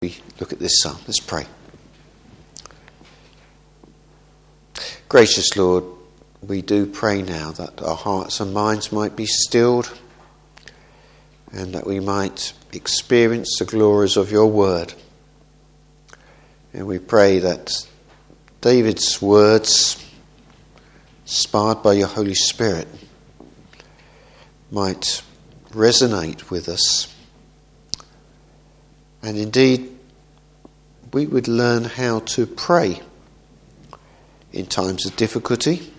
We look at this psalm. Let's pray. Gracious Lord, we do pray now that our hearts and minds might be stilled and that we might experience the glories of your word. And we pray that David's words, inspired by your Holy Spirit, might resonate with us. And indeed, we would learn how to pray in times of difficulty.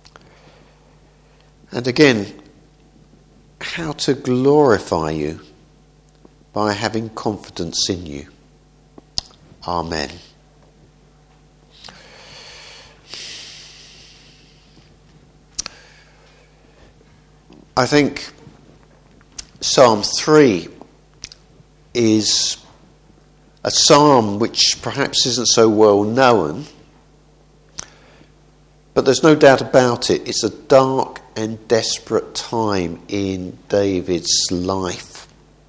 And again, how to glorify you by having confidence in you. Amen. I think Psalm 3 is a psalm which perhaps isn't so well known, but there's no doubt about it. It's a dark and desperate time in David's life.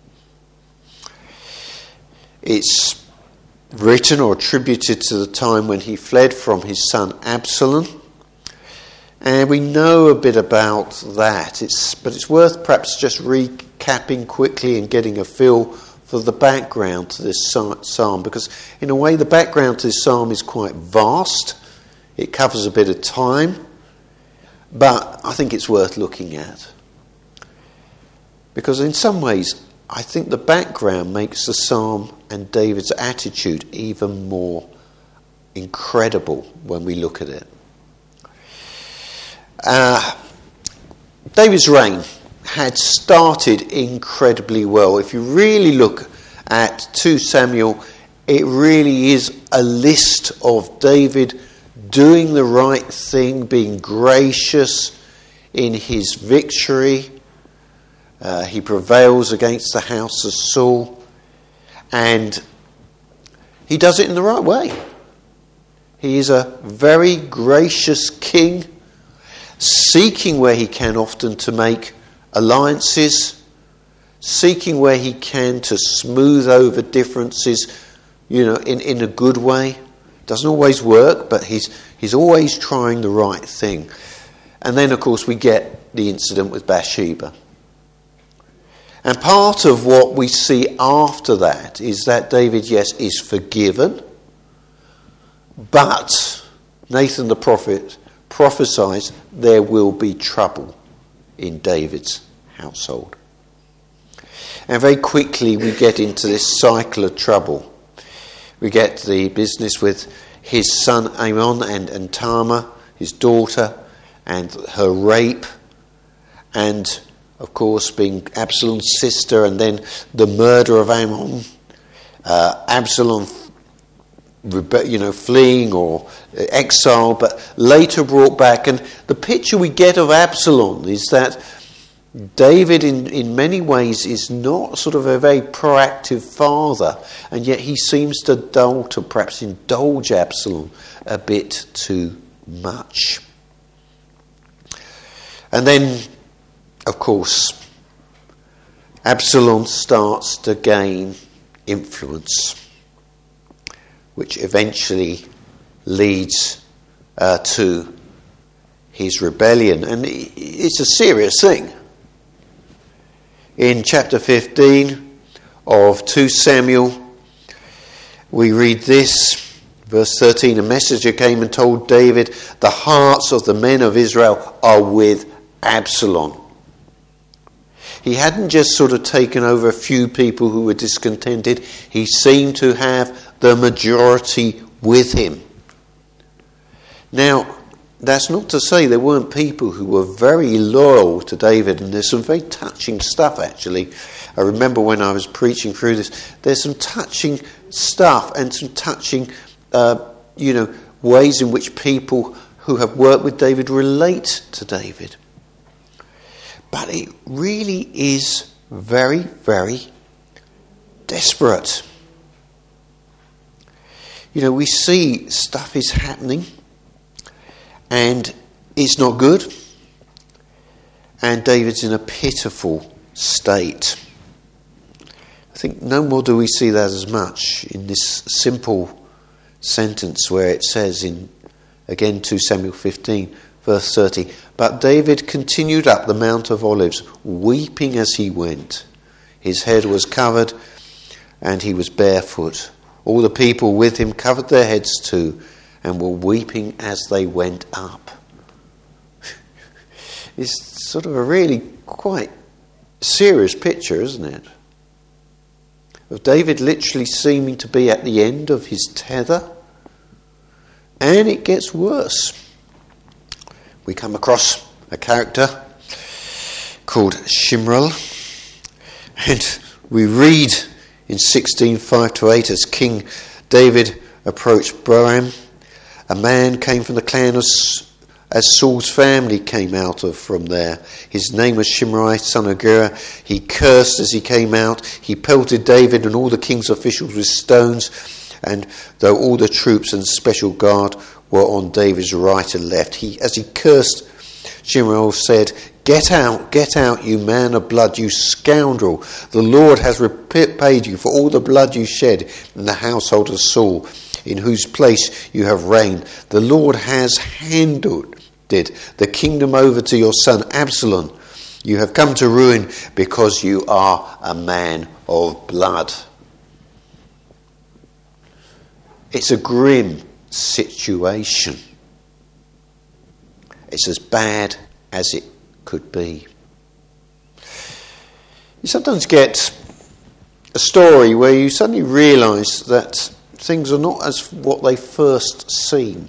It's written or attributed to the time when he fled from his son Absalom. And we know a bit about that. But it's worth perhaps just recapping quickly and getting a feel for the background to this psalm, because in a way the background to this psalm is quite vast. It covers a bit of time, but I think it's worth looking at. Because in some ways, I think the background makes the psalm and David's attitude even more incredible when we look at it. David's reign had started incredibly well. If you really look at 2 Samuel, it really is a list of David doing the right thing, being gracious in his victory. He prevails against the house of Saul, and he does it in the right way. He is a very gracious king, seeking where he can often to make alliances, seeking where he can to smooth over differences, in a good way. Doesn't always work, but he's always trying the right thing. And then, of course, we get the incident with Bathsheba. And part of what we see after that is that David, yes, is forgiven, but Nathan the prophet prophesies there will be trouble in David's household. And very quickly we get into this cycle of trouble. We get the business with his son Amnon and Tamar, his daughter, and her rape, and of course being Absalom's sister, and then the murder of Amnon, Absalom fleeing or exile, but later brought back. And the picture we get of Absalom is that David in many ways is not sort of a very proactive father, and yet he seems to perhaps indulge Absalom a bit too much. And then, of course, Absalom starts to gain influence, which eventually leads to his rebellion. And it's a serious thing. In chapter 15 of 2 Samuel, we read this, verse 13, a messenger came and told David, the hearts of the men of Israel are with Absalom. He hadn't just sort of taken over a few people who were discontented. He seemed to have the majority with him. Now, that's not to say there weren't people who were very loyal to David, and there's some very touching stuff, actually. I remember when I was preaching through this, there's some touching stuff and some touching, ways in which people who have worked with David relate to David. But it really is very, very desperate. We see stuff is happening, and it's not good, and David's in a pitiful state. think no more do we see that as much in this simple sentence where it says in, again, 2 Samuel 15, verse 30, "But David continued up the Mount of Olives, weeping as he went. His head was covered, and he was barefoot. All the people with him covered their heads too, and were weeping as they went up." It's sort of a really quite serious picture, isn't it? Of David literally seeming to be at the end of his tether. And it gets worse. We come across a character called Shimral, and we read in 16:5-8 as King David approached Boam, a man came from the clan as Saul's family came out of from there. His name was Shimei, son of Gera. He cursed as he came out. He pelted David and all the king's officials with stones, and though all the troops and special guard were on David's right and left, as he cursed, Shimei said, get out, you man of blood, you scoundrel. The Lord has repaid you for all the blood you shed in the household of Saul, in whose place you have reigned. The Lord has handed the kingdom over to your son Absalom. You have come to ruin because you are a man of blood. It's a grim situation. It's as bad as it could be. You sometimes get a story where you suddenly realise that things are not as what they first seem.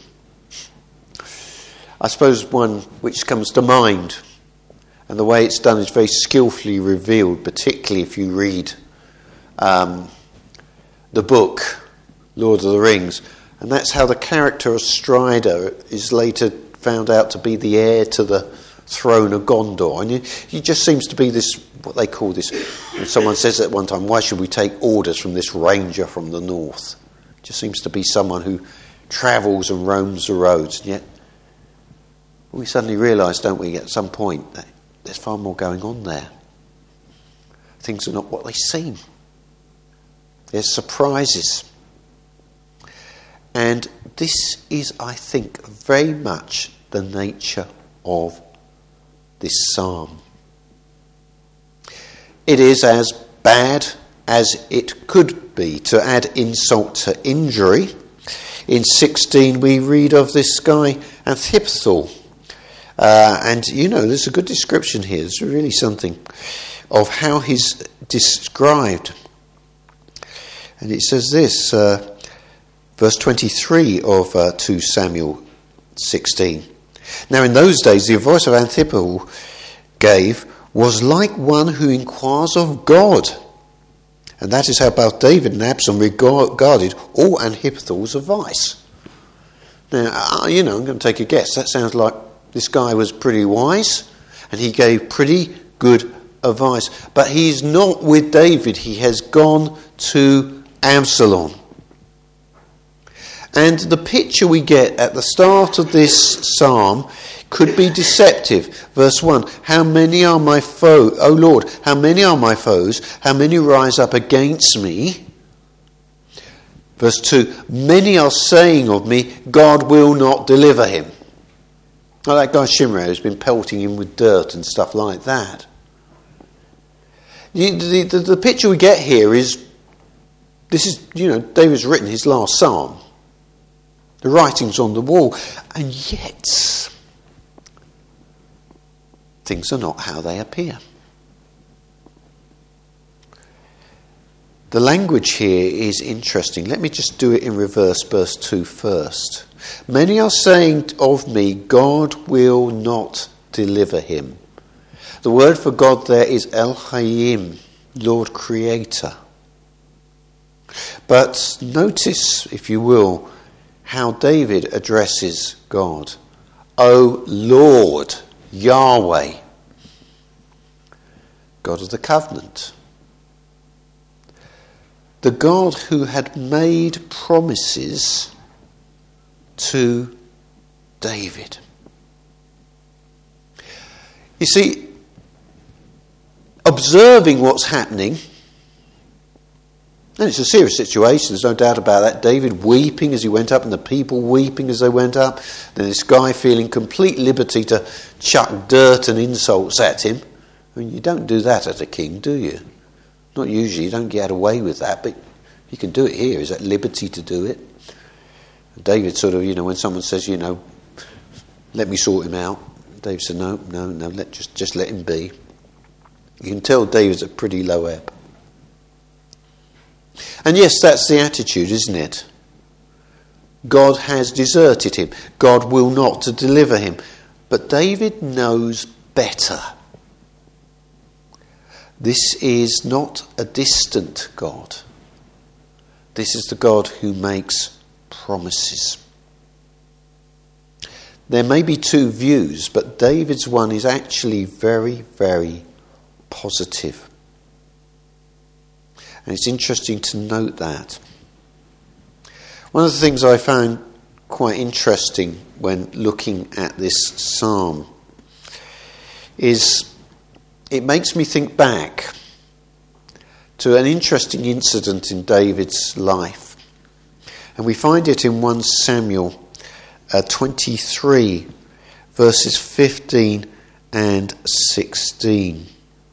I suppose one which comes to mind, and the way it's done is very skillfully revealed, particularly if you read the book Lord of the Rings, and that's how the character of Strider is later found out to be the heir to the throne of Gondor. And he just seems to be this, what they call this, and someone says at one time, why should we take orders from this ranger from the north? Just seems to be someone who travels and roams the roads. And yet we suddenly realise, don't we, at some point, that there's far more going on there. Things are not what they seem. There's surprises. And this is, I think, very much the nature of this psalm. It is as bad as it could be. To add insult to injury, in 16 we read of this guy Ahithophel, and there's a good description here. There's really something of how he's described, and it says this, verse 23 of 2 Samuel 16. Now in those days the voice of Ahithophel was like one who inquires of God. And that is how both David and Absalom regarded all Ahithophel's advice. Now, I'm going to take a guess. That sounds like this guy was pretty wise and he gave pretty good advice. But he's not with David. He has gone to Absalom. And the picture we get at the start of this psalm could be deceptive. Verse 1, how many are my foes? O Lord, how many are my foes? How many rise up against me? Verse 2, many are saying of me, God will not deliver him. Like that guy Shimei who's been pelting him with dirt and stuff like that. The picture we get here is, this is, David's written his last psalm. The writing's on the wall, and yet things are not how they appear. The language here is interesting. Let me just do it in reverse, verse 2 first. Many are saying of me, God will not deliver him. The word for God there is Elohim, Lord Creator. But notice, if you will, how David addresses God. O Lord, Yahweh, God of the covenant. The God who had made promises to David. You see, observing what's happening, And it's a serious situation, there's no doubt about that. David weeping as he went up and the people weeping as they went up. Then this guy feeling complete liberty to chuck dirt and insults at him. I mean, you don't do that as a king, do you? Not usually, you don't get away with that, but you can do it here. Is that liberty to do it? David sort of, when someone says, let me sort him out, David said, no, just let him be. You can tell David's at pretty low ebb. And yes, that's the attitude, isn't it? God has deserted him. God will not to deliver him. But David knows better. This is not a distant God. This is the God who makes promises. There may be two views, but David's one is actually very, very positive. And it's interesting to note that. One of the things I found quite interesting when looking at this psalm is it makes me think back to an interesting incident in David's life. And we find it in 1 Samuel 23, verses 15 and 16.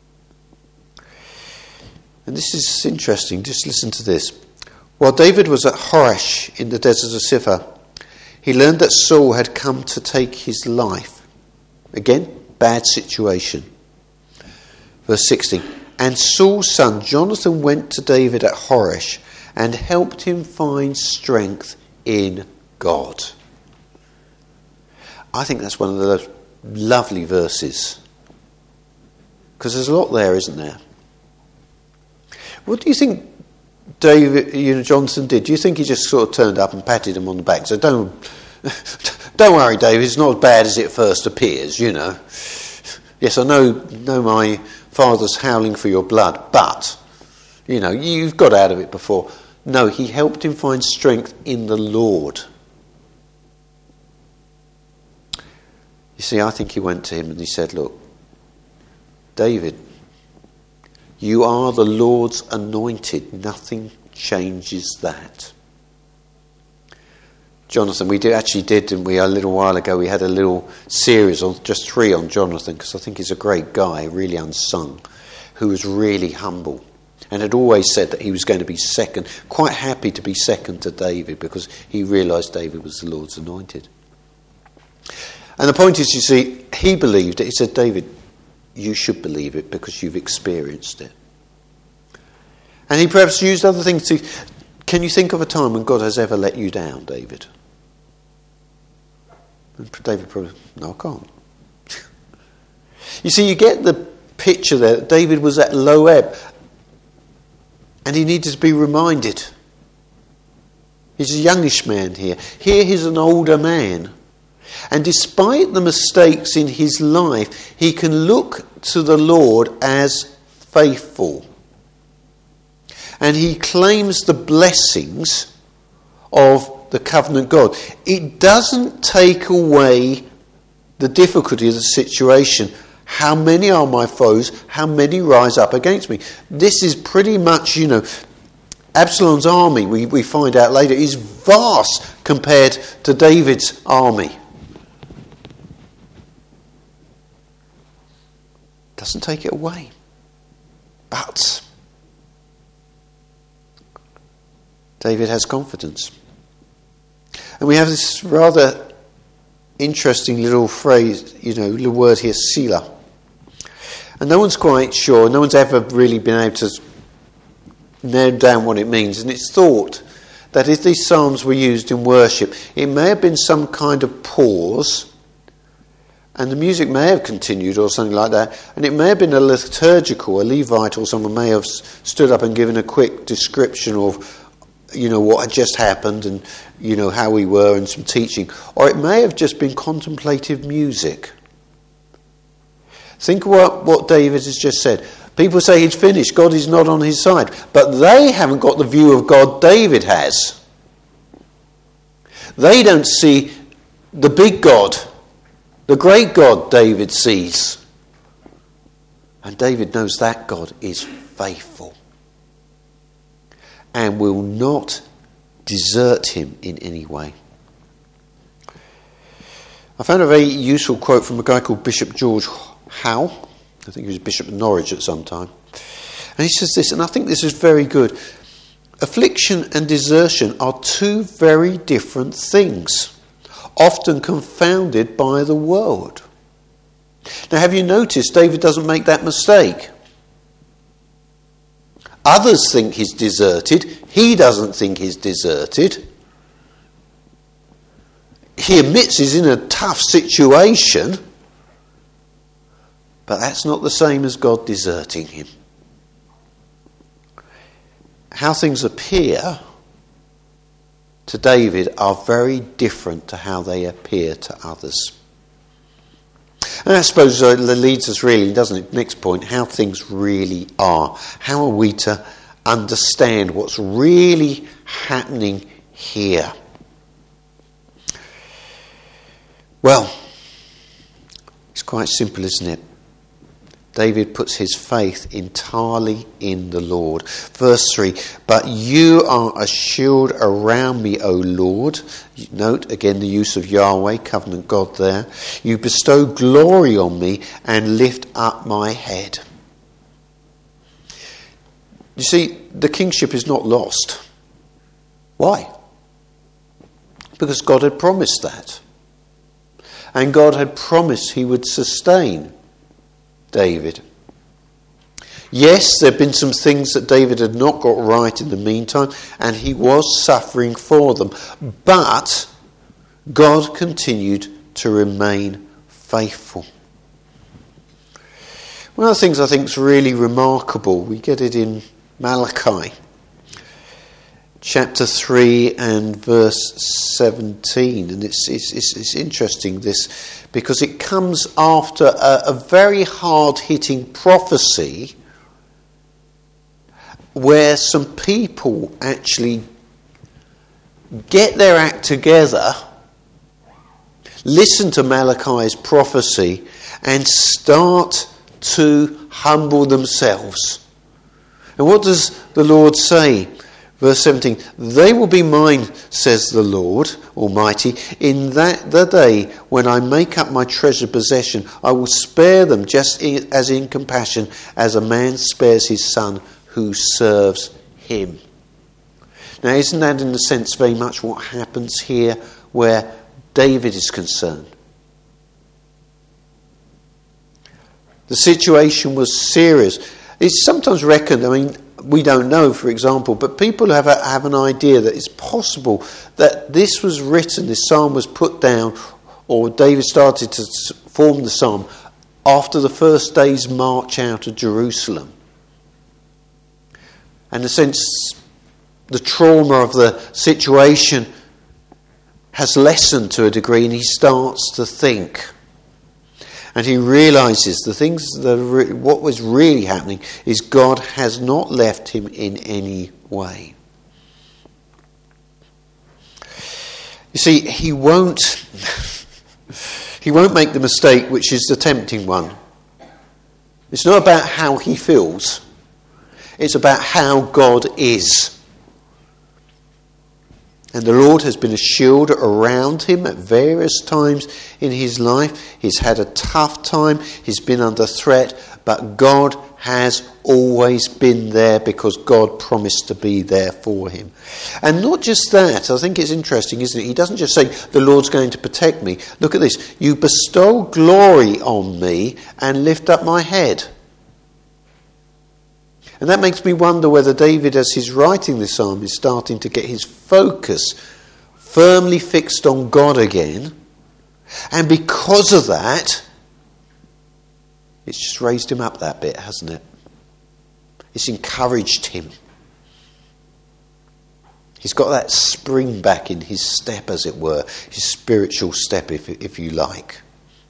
And this is interesting, just listen to this. While David was at Horesh in the desert of Ziph, he learned that Saul had come to take his life. Again, bad situation. Verse 16. And Saul's son Jonathan went to David at Horesh and helped him find strength in God. I think that's one of the lovely verses. Because there's a lot there, isn't there? What do you think David, Jonathan did? Do you think he just sort of turned up and patted him on the back? So don't worry, David, it's not as bad as it first appears, Yes, I know my father's howling for your blood, but, you've got out of it before. No, he helped him find strength in the Lord. You see, I think he went to him and he said, look, David, you are the Lord's anointed. Nothing changes that. Jonathan, didn't we, a little while ago, we had a little series on just 3 on Jonathan, because I think he's a great guy, really unsung, who was really humble and had always said that he was going to be second, quite happy to be second to David, because he realised David was the Lord's anointed. And the point is, you see, he believed it. He said, David, you should believe it because you've experienced it. And he perhaps used other things to... Can you think of a time when God has ever let you down, David? And David probably... No, I can't. You see, you get the picture there that David was at low ebb. And he needed to be reminded. He's a youngish man here. Here he's an older man. And despite the mistakes in his life, he can look to the Lord as faithful. And he claims the blessings of the covenant God. It doesn't take away the difficulty of the situation. How many are my foes? How many rise up against me? This is pretty much, Absalom's army, we find out later, is vast compared to David's army. Doesn't take it away. But David has confidence. And we have this rather interesting little phrase, little word here, Selah. And no one's quite sure, no one's ever really been able to nail down what it means. And it's thought that if these psalms were used in worship, it may have been some kind of pause, and the music may have continued or something like that, and it may have been a Levite or someone may have stood up and given a quick description of what had just happened and how we were and some teaching, or it may have just been contemplative music. Think what David has just said. People say he's finished, God is not on his side, but they haven't got the view of God David has. They don't see the big God, the great God David sees. And David knows that God is faithful. and will not desert him in any way. I found a very useful quote from a guy called Bishop George Howe. I think he was Bishop of Norwich at some time. And he says this, and I think this is very good. Affliction and desertion are two very different things, often confounded by the world. Now, have you noticed David doesn't make that mistake? Others think he's deserted. He doesn't think he's deserted. He admits he's in a tough situation, but that's not the same as God deserting him. How things appear to David are very different to how they appear to others. And I suppose that leads us really, doesn't it, next point, how things really are. How are we to understand what's really happening here? Well, it's quite simple, isn't it? David puts his faith entirely in the Lord. Verse 3, but you are a shield around me, O Lord. Note again the use of Yahweh, covenant God there. You bestow glory on me and lift up my head. You see, the kingship is not lost. Why? Because God had promised that. And God had promised he would sustain David. Yes, there have been some things that David had not got right in the meantime, and he was suffering for them. But God continued to remain faithful. One of the things I think is really remarkable, we get it in Malachi. Chapter 3 and verse 17, and it's interesting this, because it comes after a very hard-hitting prophecy where some people actually get their act together, listen to Malachi's prophecy, and start to humble themselves. And what does the Lord say? Verse 17, they will be mine, says the Lord Almighty, in the day when I make up my treasured possession. I will spare them just as in compassion as a man spares his son who serves him. Now, isn't that in a sense very much what happens here where David is concerned? The situation was serious. It's sometimes reckoned, we don't know, for example, but people have an idea that it's possible that this was written, this psalm was put down, or David started to form the psalm after the first day's march out of Jerusalem. And in a sense, the trauma of the situation has lessened to a degree, and he starts to think. And he realises the things what was really happening is God has not left him in any way. You see, he won't make the mistake which is the tempting one. It's not about how he feels. It's about how God is. And the Lord has been a shield around him at various times in his life. He's had a tough time. He's been under threat. But God has always been there because God promised to be there for him. And not just that. I think it's interesting, isn't it? He doesn't just say, the Lord's going to protect me. Look at this. You bestow glory on me and lift up my head. And that makes me wonder whether David, as he's writing this psalm, is starting to get his focus firmly fixed on God again. And because of that, it's just raised him up that bit, hasn't it? It's encouraged him. He's got that spring back in his step, as it were, his spiritual step, if you like.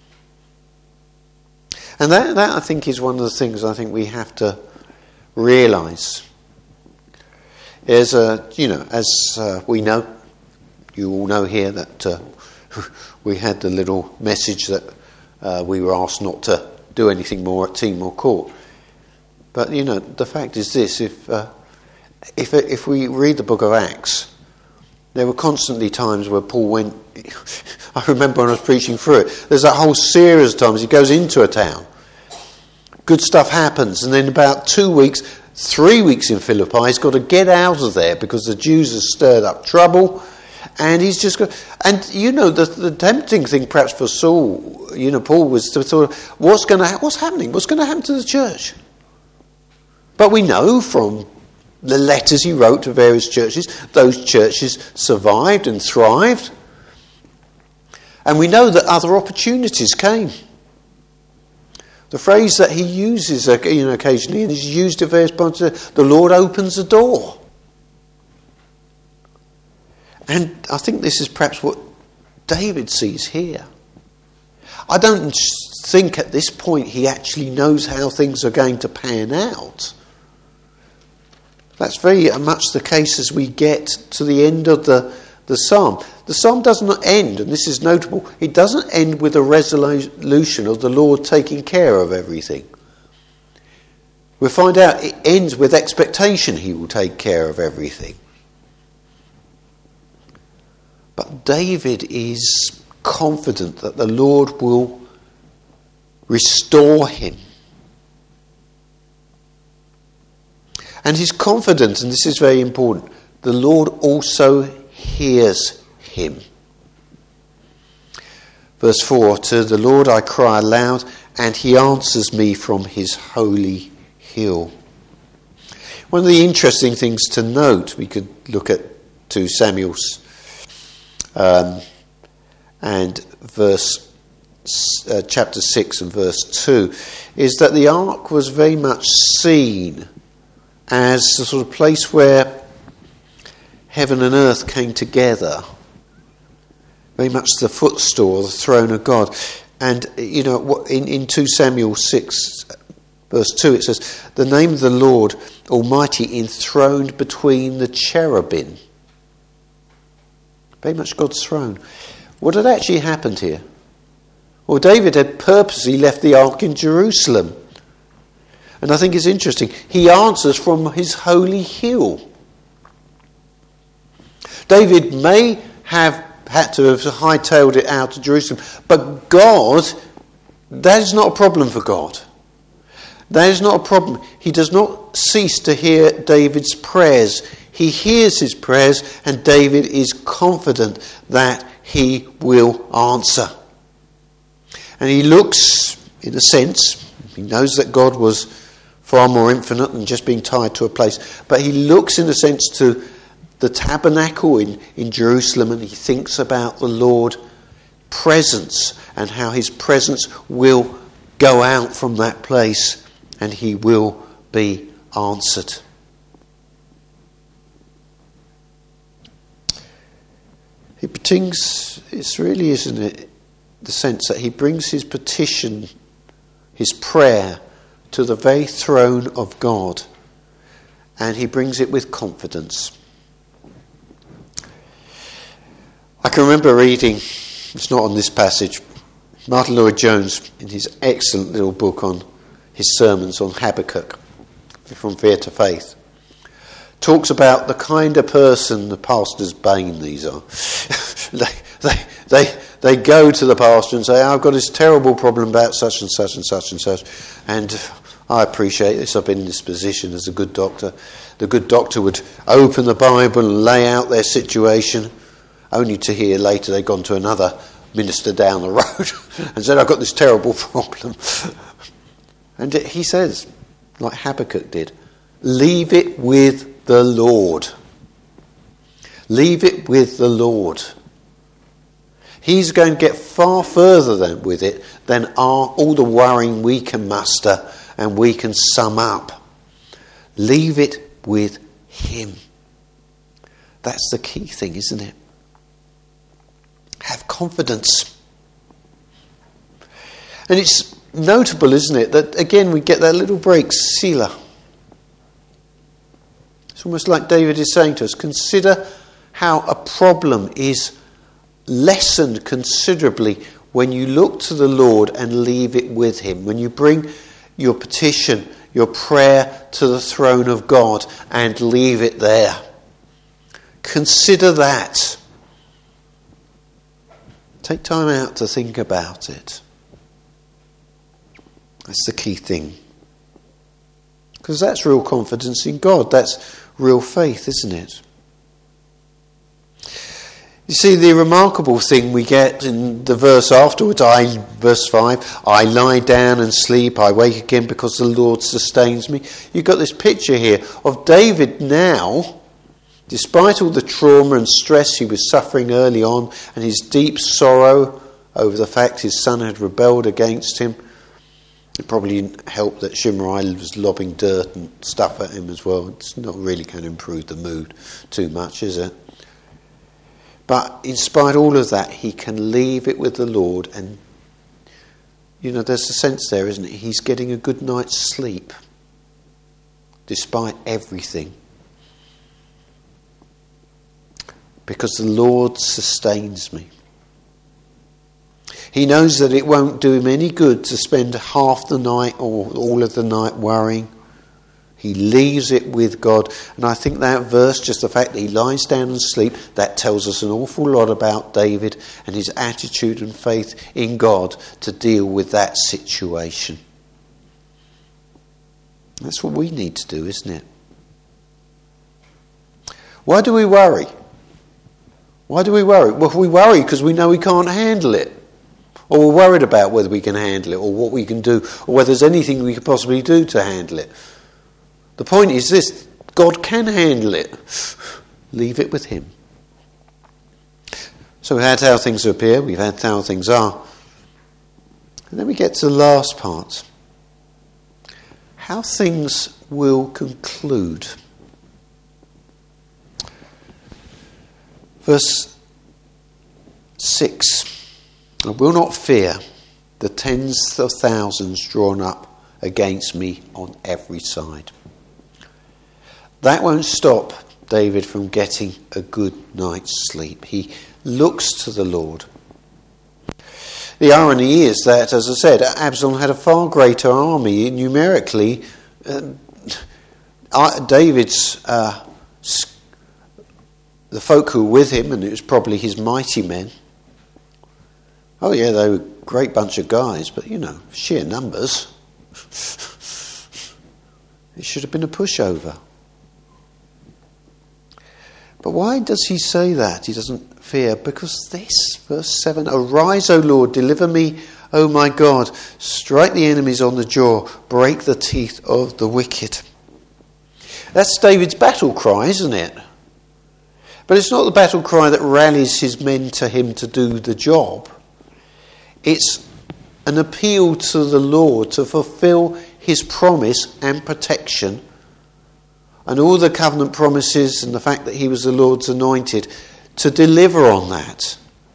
And that I think is one of the things I think we have to realise. As we know, you all know here that we had the little message that we were asked not to do anything more at Timor Court. But the fact is this: if if we read the book of Acts, there were constantly times where Paul went. I remember when I was preaching through it, there's that whole series of times he goes into a town. Good stuff happens, and then about 2 weeks, 3 weeks in Philippi, he's got to get out of there because the Jews have stirred up trouble, and he's just got. And the tempting thing perhaps for Saul, Paul was to thought, what's happening? What's going to happen to the church? But we know from the letters he wrote to various churches, those churches survived and thrived. And we know that other opportunities came. The phrase that he uses occasionally, and he's used at various points, the Lord opens the door. And I think this is perhaps what David sees here. I don't think at this point he actually knows how things are going to pan out. That's very much the case as we get to the end of the psalm. The psalm doesn't end, and this is notable, it doesn't end with a resolution of the Lord taking care of everything. We'll find out it ends with expectation he will take care of everything. But David is confident that the Lord will restore him. And he's confident, and this is very important, the Lord also hears him. Verse 4, to the Lord I cry aloud, and he answers me from his holy hill. One of the interesting things to note, we could look at 2 Samuel and chapter 6 and verse 2, is that the ark was very much seen as the sort of place where heaven and earth came together. Very much the footstool, the throne of God. And, in 2 Samuel 6, verse 2, it says, the name of the Lord Almighty enthroned between the cherubim. Very much God's throne. What had actually happened here? Well, David had purposely left the ark in Jerusalem. And I think it's interesting. He answers from his holy hill. David may have had to have hightailed it out to Jerusalem, but God, that is not a problem for God. That is not a problem. He does not cease to hear David's prayers. He hears his prayers, and David is confident that he will answer. And he looks, in a sense, he knows that God was far more infinite than just being tied to a place. But he looks, in a sense, to the tabernacle in Jerusalem, and he thinks about the Lord's presence and how his presence will go out from that place and he will be answered. He brings, it's really, isn't it, the sense that he brings his petition, his prayer, to the very throne of God, and he brings it with confidence. I can remember reading, it's not on this passage, Martin Lloyd-Jones in his excellent little book on his sermons on Habakkuk, From Fear to Faith, talks about the kind of person the pastor's bane these are. They go to the pastor and say, I've got this terrible problem about such and such and such and such, and I appreciate this, I've been in this position as a good doctor. The good doctor would open the Bible and lay out their situation, only to hear later they'd gone to another minister down the road and said, I've got this terrible problem. And he says, like Habakkuk did, leave it with the Lord. Leave it with the Lord. He's going to get far further with it than all the worrying we can muster and we can sum up. Leave it with him. That's the key thing, isn't it? Have confidence. And it's notable, isn't it, that again we get that little break, Selah. It's almost like David is saying to us, consider how a problem is lessened considerably when you look to the Lord and leave it with him. When you bring your petition, your prayer to the throne of God and leave it there. Consider that. Take time out to think about it. That's the key thing. Because that's real confidence in God. That's real faith, isn't it? You see, the remarkable thing we get in the verse afterwards, verse 5, I lie down and sleep, I wake again because the Lord sustains me. You've got this picture here of David now, despite all the trauma and stress he was suffering early on and his deep sorrow over the fact his son had rebelled against him. It probably didn't help that Shimei was lobbing dirt and stuff at him as well. It's not really going to improve the mood too much, is it? But in spite of all of that, he can leave it with the Lord. And, there's a sense there, isn't it? He's getting a good night's sleep, despite everything. Because the Lord sustains me. He knows that it won't do him any good to spend half the night or all of the night worrying. He leaves it with God. And I think that verse, just the fact that he lies down and sleeps, that tells us an awful lot about David and his attitude and faith in God to deal with that situation. That's what we need to do, isn't it? Why do we worry? Why do we worry? Well, we worry because we know we can't handle it. Or we're worried about whether we can handle it or what we can do or whether there's anything we could possibly do to handle it. The point is this, God can handle it. Leave it with him. So we've had how things appear, we've had how things are. And then we get to the last part. How things will conclude. Verse 6. I will not fear the tens of thousands drawn up against me on every side. That won't stop David from getting a good night's sleep. He looks to the Lord. The irony is that, as I said, Absalom had a far greater army numerically. David's, the folk who were with him, and it was probably his mighty men. Oh yeah, they were a great bunch of guys, but sheer numbers. It should have been a pushover. But why does he say that? He doesn't fear. Because this, verse 7, arise, O Lord, deliver me, O my God. Strike the enemies on the jaw, break the teeth of the wicked. That's David's battle cry, isn't it? But it's not the battle cry that rallies his men to him to do the job. It's an appeal to the Lord to fulfill his promise and protection and all the covenant promises and the fact that he was the Lord's anointed, to deliver on that.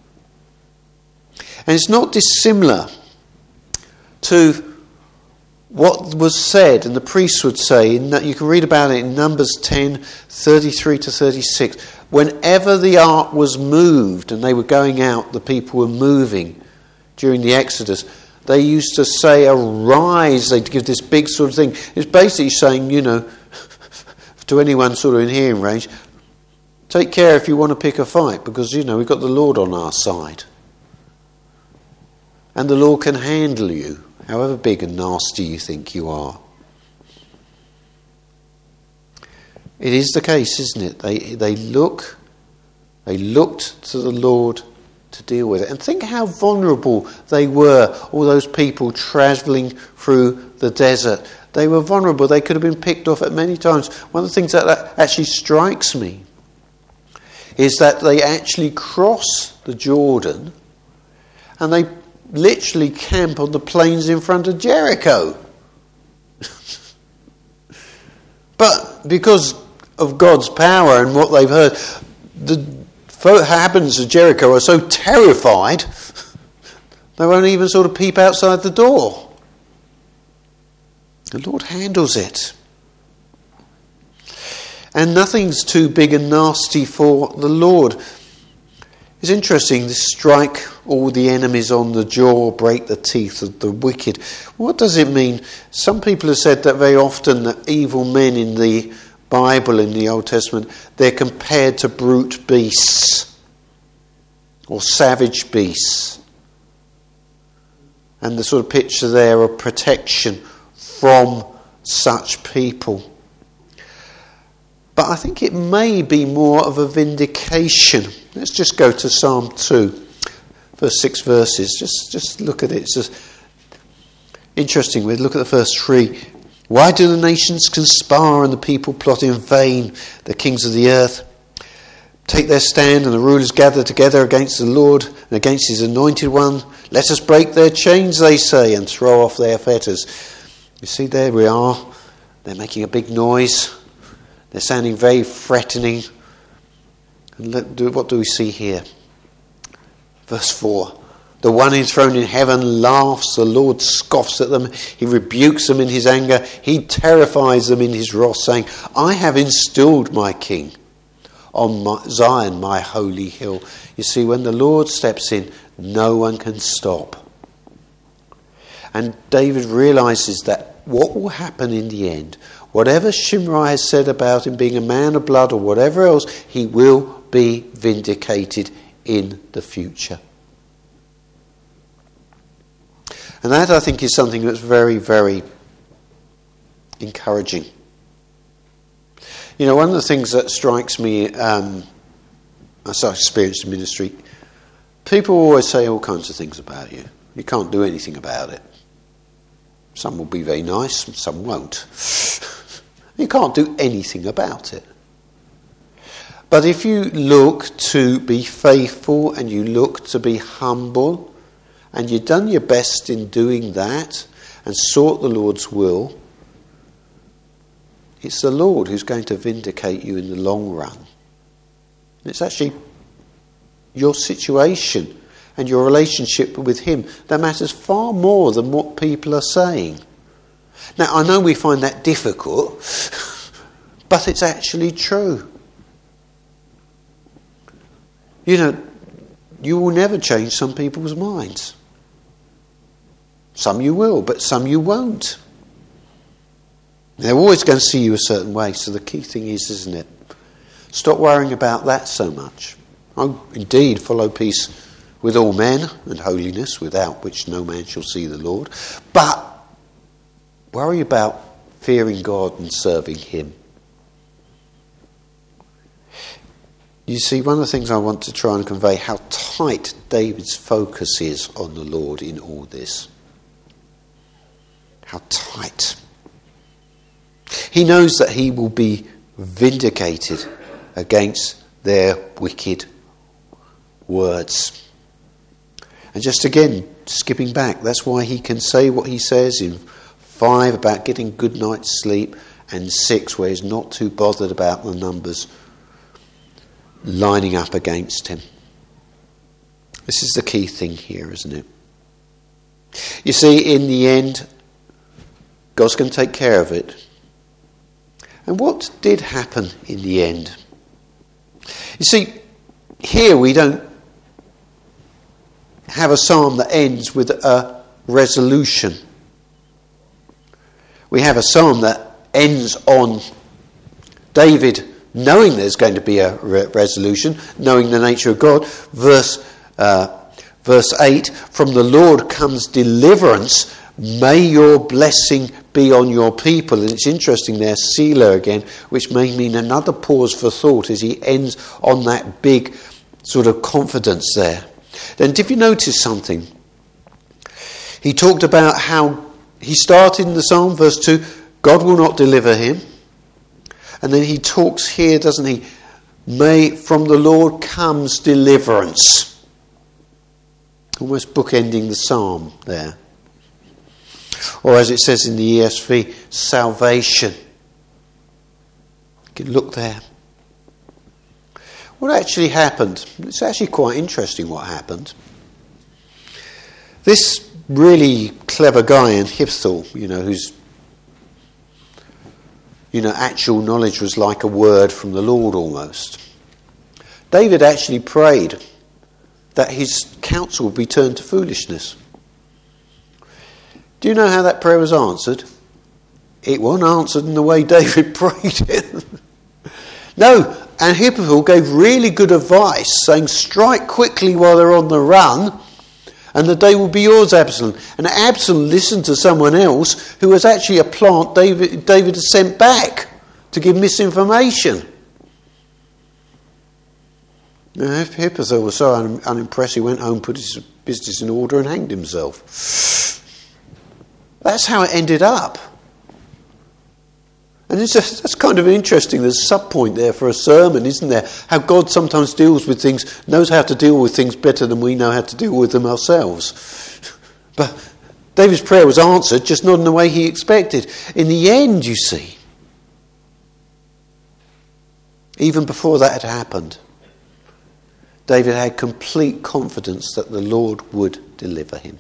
And it's not dissimilar to what was said, and the priests would say, you can read about it in Numbers 10, 33 to 36. Whenever the ark was moved and they were going out, the people were moving during the Exodus, they used to say, arise. They'd give this big sort of thing. It's basically saying, to anyone sort of in hearing range, take care if you want to pick a fight, because, we've got the Lord on our side. And the Lord can handle you, however big and nasty you think you are. It is the case, isn't it? They looked to the Lord to deal with it. And think how vulnerable they were, all those people travelling through the desert. They were vulnerable. They could have been picked off at many times. One of the things that actually strikes me is that they actually cross the Jordan and they literally camp on the plains in front of Jericho. But because of God's power and what they've heard, the inhabitants of Jericho are so terrified they won't even sort of peep outside the door. The Lord handles it. And nothing's too big and nasty for the Lord. It's interesting, this strike all the enemies on the jaw, break the teeth of the wicked. What does it mean? Some people have said that very often that evil men in the Bible, in the Old Testament, they're compared to brute beasts or savage beasts. And the sort of picture there of protection from such people. But I think it may be more of a vindication. Let's just go to Psalm 2, first 6 verses. Just look at it. It's just interesting. We look at the first 3. Why do the nations conspire and the people plot in vain? The kings of the earth take their stand and the rulers gather together against the Lord and against his anointed one. Let us break their chains, they say, and throw off their fetters. You see, there we are. They're making a big noise. They're sounding very threatening. And what do we see here? Verse 4. The one enthroned in heaven laughs. The Lord scoffs at them. He rebukes them in his anger. He terrifies them in his wrath, saying, I have installed my king on Zion, my holy hill. You see, when the Lord steps in, no one can stop. And David realises that what will happen in the end, whatever Shimei has said about him being a man of blood or whatever else, he will be vindicated in the future. And that, I think, is something that's very, very encouraging. You know, one of the things that strikes me, as I've experienced in ministry, people always say all kinds of things about you. You can't do anything about it. Some will be very nice, some won't. You can't do anything about it. But if you look to be faithful and you look to be humble and you've done your best in doing that and sought the Lord's will, it's the Lord who's going to vindicate you in the long run. It's actually your situation and your relationship with him that matters far more than what people are saying. Now, I know we find that difficult, but it's actually true. You know, you will never change some people's minds. Some you will, but some you won't. They're always going to see you a certain way, so the key thing is, isn't it? Stop worrying about that so much. Oh, indeed, follow peace with all men and holiness, without which no man shall see the Lord. But worry about fearing God and serving him. You see, one of the things I want to try and convey, how tight David's focus is on the Lord in all this. How tight. He knows that he will be vindicated against their wicked words. And just again, skipping back, that's why he can say what he says in 5 about getting good night's sleep, and 6 where he's not too bothered about the numbers lining up against him. This is the key thing here, isn't it? You see, in the end, God's going to take care of it. And what did happen in the end? You see, here we don't have a psalm that ends with a resolution. We have a psalm that ends on David knowing there's going to be a resolution, knowing the nature of God. Verse 8, from the Lord comes deliverance. May your blessing be on your people. And it's interesting there, Selah again, which may mean another pause for thought as he ends on that big sort of confidence there. Then did you notice something? He talked about how he started in the psalm, verse 2, God will not deliver him. And then he talks here, doesn't he? May from the Lord comes deliverance. Almost bookending the psalm there. Or as it says in the ESV, salvation. You can look there. What actually happened? It's actually quite interesting what happened. This really clever guy in Hipthal, whose actual knowledge was like a word from the Lord almost. David actually prayed that his counsel would be turned to foolishness. Do you know how that prayer was answered? It wasn't answered in the way David prayed it. No, Ahithophel gave really good advice, saying, strike quickly while they're on the run, and the day will be yours, Absalom. And Absalom listened to someone else who was actually a plant David had sent back to give misinformation. Now, Ahithophel was so unimpressed, he went home, put his business in order and hanged himself. That's how it ended up. And that's kind of interesting. There's a sub-point there for a sermon, isn't there? How God sometimes deals with things, knows how to deal with things better than we know how to deal with them ourselves. But David's prayer was answered, just not in the way he expected. In the end, you see, even before that had happened, David had complete confidence that the Lord would deliver him.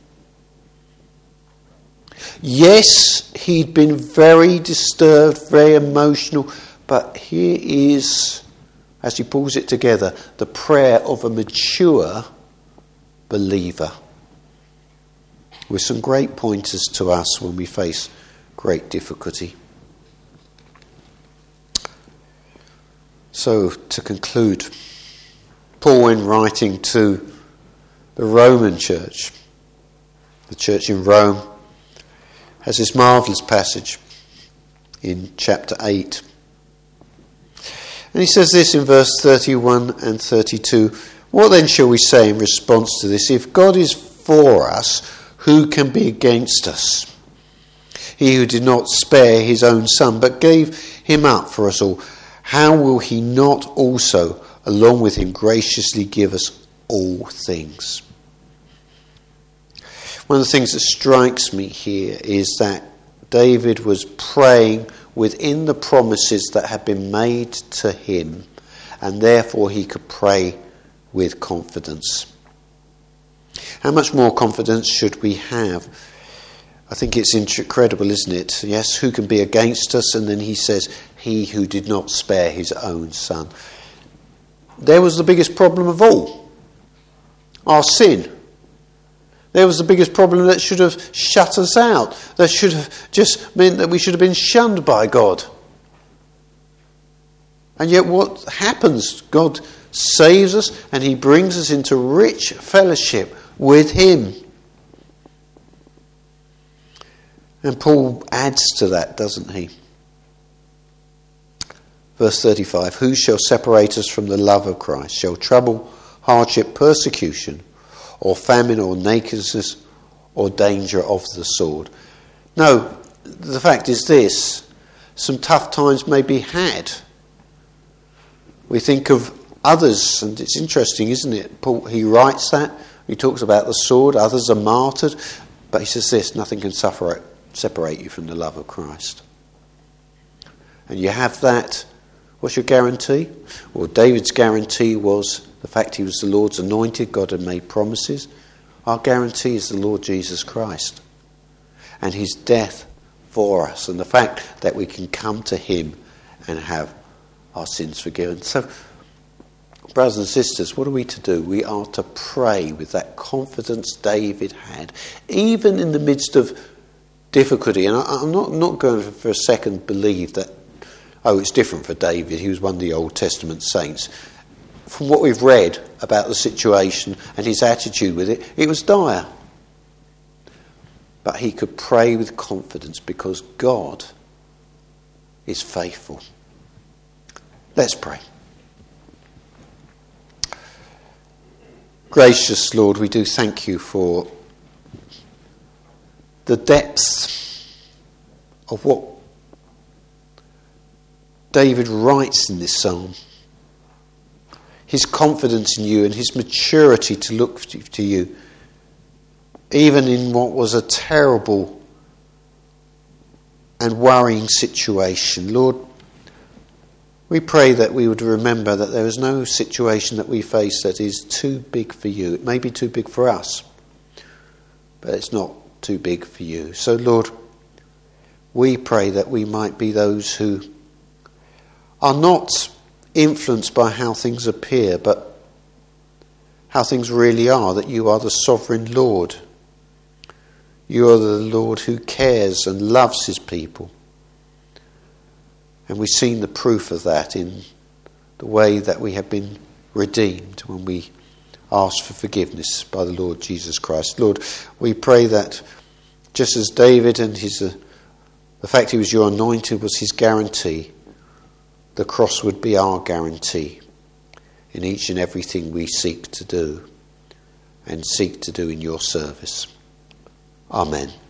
Yes, he'd been very disturbed, very emotional, but here is, as he pulls it together, the prayer of a mature believer, with some great pointers to us when we face great difficulty. So, to conclude, Paul, when writing to the Roman church, the church in Rome, has this marvellous passage in chapter 8. And he says this in verse 31 and 32. What then shall we say in response to this? If God is for us, who can be against us? He who did not spare his own son, but gave him up for us all, how will he not also, along with him, graciously give us all things? One of the things that strikes me here is that David was praying within the promises that had been made to him, and therefore he could pray with confidence. How much more confidence should we have? I think it's incredible, isn't it? Yes, who can be against us? And then he says, he who did not spare his own son. There was the biggest problem of all, our sin. There was the biggest problem that should have shut us out. That should have just meant that we should have been shunned by God. And yet what happens? God saves us and he brings us into rich fellowship with him. And Paul adds to that, doesn't he? Verse 35, who shall separate us from the love of Christ? Shall trouble, hardship, persecution, or famine, or nakedness, or danger of the sword? No, the fact is this, some tough times may be had. We think of others, and it's interesting, isn't it? Paul, he writes that, he talks about the sword, others are martyred, but he says this, nothing can separate you from the love of Christ. And you have that. What's your guarantee? Well, David's guarantee was the fact he was the Lord's anointed. God had made promises. Our guarantee is the Lord Jesus Christ and his death for us, and the fact that we can come to him and have our sins forgiven. So, brothers and sisters, what are we to do? We are to pray with that confidence David had, even in the midst of difficulty. And I'm not going to for a second believe that, it's different for David. He was one of the Old Testament saints. From what we've read about the situation and his attitude with it, it was dire. But he could pray with confidence because God is faithful. Let's pray. Gracious Lord, we do thank you for the depths of what David writes in this psalm. His confidence in you and his maturity to look to you, even in what was a terrible and worrying situation. Lord, we pray that we would remember that there is no situation that we face that is too big for you. It may be too big for us, but it's not too big for you. So, Lord, we pray that we might be those who are not influenced by how things appear, but how things really are, that you are the sovereign Lord. You are the Lord who cares and loves his people. And we've seen the proof of that in the way that we have been redeemed when we ask for forgiveness by the Lord Jesus Christ. Lord, we pray that just as David and the fact he was your anointed was his guarantee, the cross would be our guarantee in each and everything we seek to do and seek to do in your service. Amen.